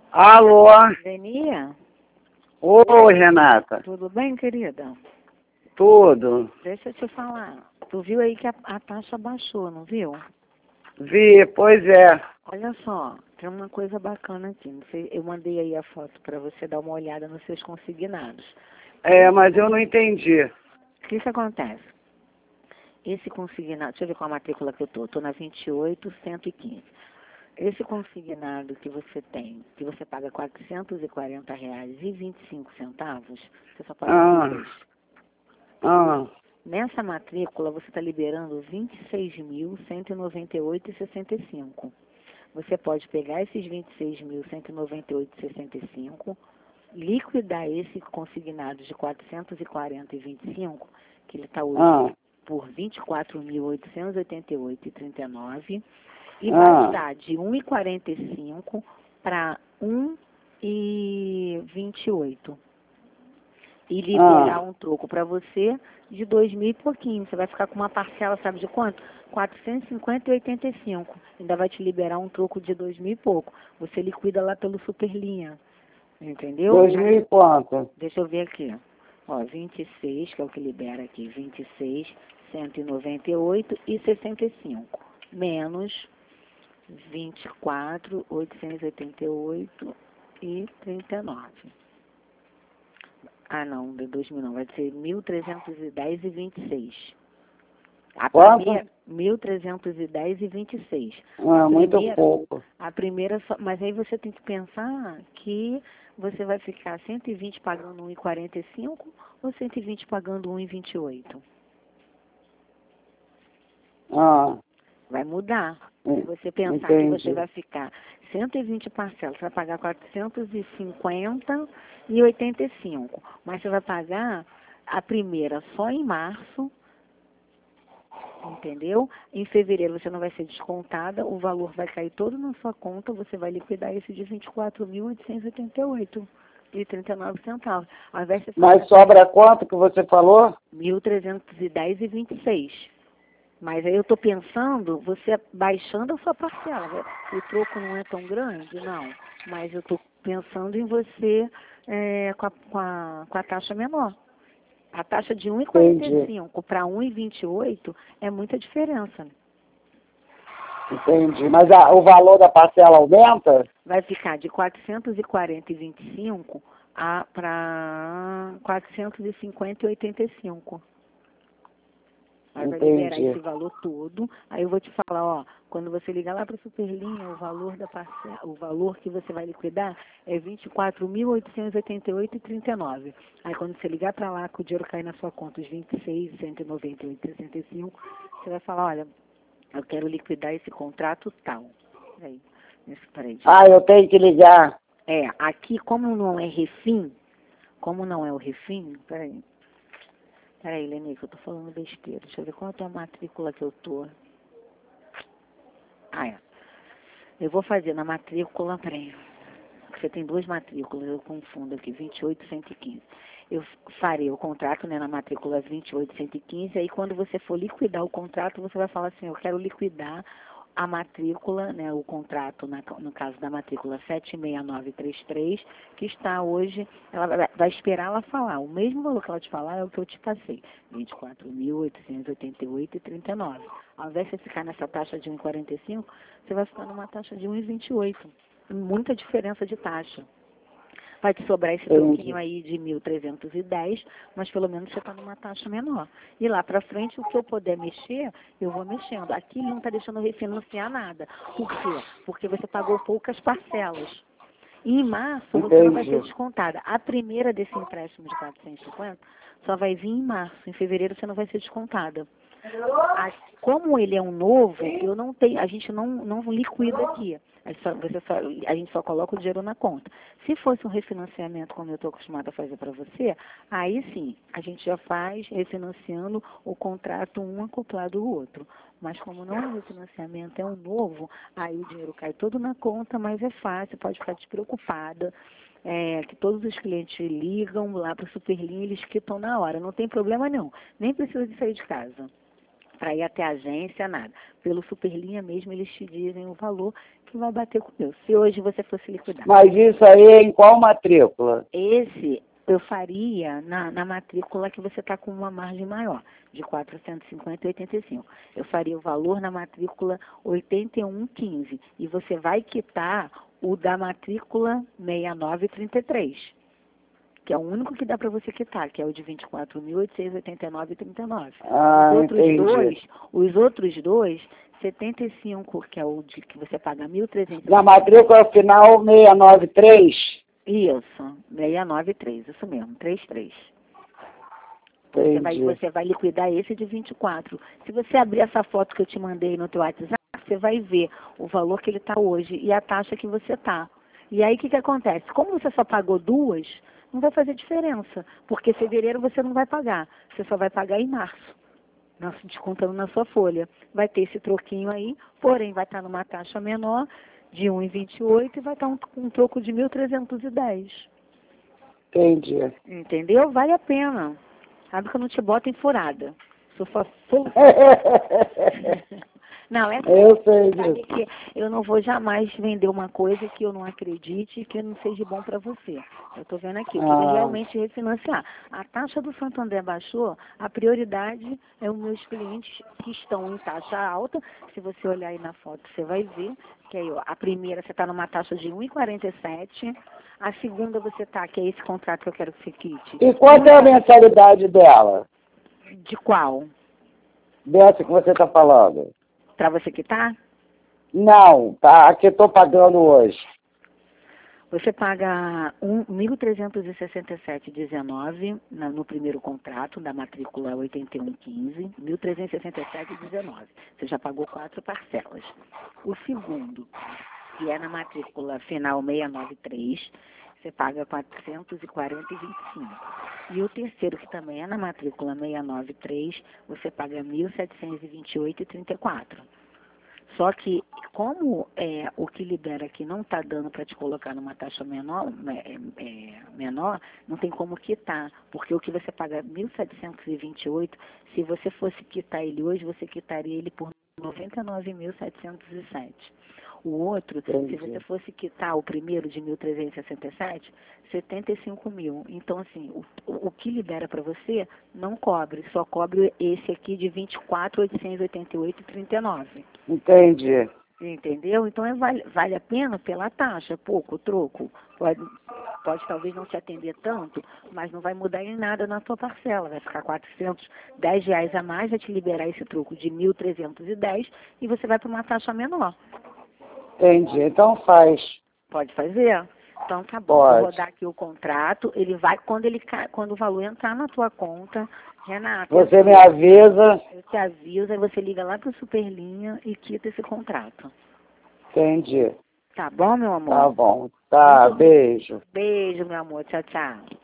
Alô? Lenia, Oi, Renata. tudo bem, querida? Tudo? Deixa eu te falar. Tu viu aí que a taxa baixou, não viu? Vi, pois é. Olha só, tem uma coisa bacana aqui. Não sei, eu mandei aí a foto para você dar uma olhada nos seus consignados. Mas eu não entendi. O que acontece? Esse consignado, deixa eu ver qual a matrícula que eu tô. Tô na 28115. Esse consignado que você tem, que você paga R$440,25, você só paga Ah, 6. ah, Nessa matrícula, você está liberando R$26.198,65. Você pode pegar esses R$26.198,65, liquidar esse consignado de R$440,25, que ele está hoje por R$24.888,39, e baixar de R$1,45 para R$1,28. E liberar um troco para você de 2.000 e pouquinho. Você vai ficar com uma parcela, sabe de quanto? R$450,85. Ainda vai te liberar um troco de 2.000 e pouco. Você liquida lá pelo Superlinha. Entendeu? 2.000 e quanto? Deixa eu ver aqui. Ó, 26, que é o que libera aqui. 26, 198,65. Menos 24.888,39. Ah, não, de 2.000 não, vai ser 1.310,26. A primeira, 1.310,26. Muito pouco. A primeira, mas aí você tem que pensar que você vai ficar 120 pagando 1,45 ou 120 pagando 1,28? Vai mudar. Se você pensar que você vai ficar 120 parcelas, você vai pagar 450,85. Mas você vai pagar a primeira só em março, entendeu? Em fevereiro você não vai ser descontada, o valor vai cair todo na sua conta, você vai liquidar esse de 24.888,39 centavos. Ao invés de Mas sobra quanto que você falou? 1.310,26. Mas aí eu estou pensando, você baixando a sua parcela. O troco não é tão grande, não. Mas eu estou pensando em você com a taxa menor. A taxa de 1,45 para 1,28 é muita diferença. Entendi. Mas o valor da parcela aumenta? Vai ficar de 440,25 para 450,85. Aí vai liberar esse valor todo. Aí eu vou te falar, ó, quando você ligar lá para a Superlinha, o valor da parcela, o valor que você vai liquidar é R$24.888,39. Aí quando você ligar para lá, que o dinheiro cair na sua conta, os 26.198,65, você vai falar, olha, eu quero liquidar esse contrato tal. Aí, peraí, eu tenho que ligar. Aqui, como não é refim, Peraí, Lenice, eu tô falando besteira. Deixa eu ver quanto é a matrícula que eu tô. Eu vou fazer na matrícula, peraí. Você tem duas matrículas, eu confundo aqui, 28.115. Eu farei o contrato, né, na matrícula 28.115, aí quando você for liquidar o contrato, você vai falar assim, eu quero liquidar a matrícula, né, o contrato, no caso da matrícula 76933, que está hoje, ela vai esperar ela falar. O mesmo valor que ela te falar é o que eu te passei, 24.888,39. Ao invés de você ficar nessa taxa de 1,45, você vai ficar numa taxa de 1,28. Muita diferença de taxa. Vai te sobrar esse troquinho aí de 1.310, mas pelo menos você está numa taxa menor. E lá para frente, o que eu puder mexer, eu vou mexendo. Aqui ele não está deixando eu refinanciar nada. Por quê? Porque você pagou poucas parcelas. E em março você não vai ser descontada. A primeira desse empréstimo de 450 só vai vir em março. Em fevereiro você não vai ser descontada. Como ele é um novo, eu não tenho, a gente não liquida aqui. A gente só coloca o dinheiro na conta. Se fosse um refinanciamento, como eu estou acostumada a fazer para você, aí sim, a gente já faz refinanciando o contrato um acoplado ao outro. Mas como não é um refinanciamento, é um novo, aí o dinheiro cai todo na conta, mas é fácil, pode ficar despreocupada. Que todos os clientes ligam lá para o Superlinha, eles quitam na hora, não tem problema nenhum. Nem precisa de sair de casa. Para ir até a agência, nada. Pelo Superlinha mesmo, eles te dizem o valor que vai bater com o meu. Se hoje você fosse liquidar. Mas isso aí é em qual matrícula? Esse eu faria na matrícula que você está com uma margem maior, de 450 e 85. Eu faria o valor na matrícula 8115 e você vai quitar o da matrícula 6933, que é o único que dá para você quitar, que é o de 24.889,39. Ah, entendi. Os outros dois, 75, que é o de que você paga 1.300. Na matrícula final 693? Isso, 693, isso mesmo, 33. Entendi. Você vai liquidar esse de 24. Se você abrir essa foto que eu te mandei no teu WhatsApp, você vai ver o valor que ele está hoje e a taxa que você está. E aí o que acontece? Como você só pagou duas, não vai fazer diferença, porque fevereiro você não vai pagar, você só vai pagar em março, descontando na sua folha. Vai ter esse troquinho aí, porém vai estar numa taxa menor, de 1,28 e vai estar um troco de 1.310. Entendi. Entendeu? Vale a pena. Sabe que eu não te boto em furada. Sou só Não, é Eu sei sabe disso. que eu não vou jamais vender uma coisa que eu não acredite e que não seja bom para você. Eu estou vendo aqui, eu queria realmente refinanciar. A taxa do Santander baixou, a prioridade é os meus clientes que estão em taxa alta. Se você olhar aí na foto, você vai ver que aí, ó, a primeira você está numa taxa de 1,47, a segunda você está, que é esse contrato que eu quero que você quite. E quanto é a mensalidade dela? De qual? Dessa que você está falando? Para você quitar? Não, tá, a que estou pagando hoje. Você paga 1.367,19 no primeiro contrato da matrícula 8115, 1.367,19. Você já pagou 4 parcelas. O segundo, que é na matrícula final 693, você paga 440,25. E o terceiro, que também é na matrícula 693, você paga 1.728,34. Só que, como o que libera aqui não está dando para te colocar numa taxa menor, menor, não tem como quitar, porque o que você paga 1.728, se você fosse quitar ele hoje, você quitaria ele por 99.707. O outro, Entendi. se você fosse quitar o primeiro de 1.367, 75 mil. Então, assim, o que libera para você não cobre, só cobre esse aqui de 24.888,39. Entendi. Entendeu? Então, vale a pena pela taxa, pouco, troco. Pode talvez não te atender tanto, mas não vai mudar em nada na tua parcela. Vai ficar R$410 a mais, vai te liberar esse troco de 1.310 e você vai para uma taxa menor. Entendi. Então faz. Pode fazer? Então tá bom. Pode. Vou rodar aqui o contrato. Ele vai, quando o valor entrar na tua conta, Renata. Você me avisa. Eu te aviso, aí você liga lá pro Superlinha e quita esse contrato. Entendi. Tá bom, meu amor? Tá bom. Tá, beijo. Beijo, meu amor. Tchau, tchau.